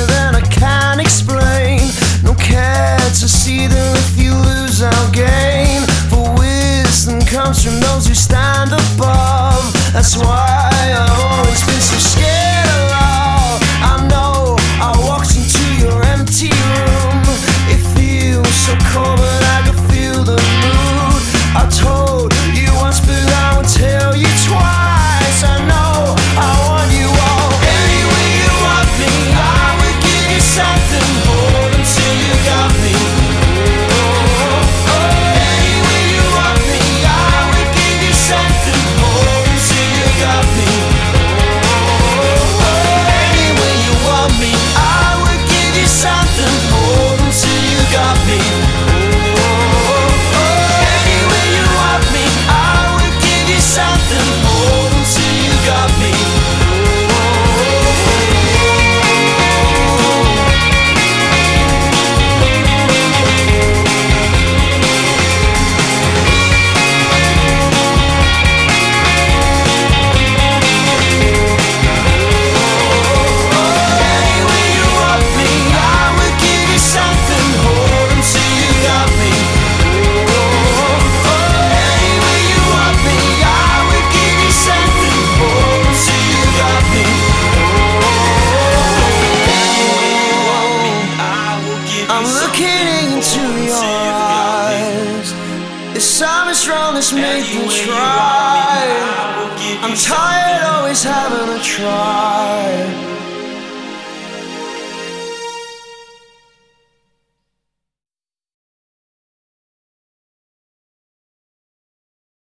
better than I can explain. No care to see that if you lose I'll gain. For wisdom comes from those who stand above. That's why I've always been so scared of love. I know I walked into your empty room. It feels so cold but I can feel the mood. I told you once but I won't tell you twice. I know I want you all. Any way you want me, I would give you something more until you got me. Any way you want me, I would give you something more until you got me. Any way you want me, I would give you something more until you got me. Any way you want me, I would give you something more until you got me. I'm looking into your eyes. There's something that's made me try. I'm tired always having a try.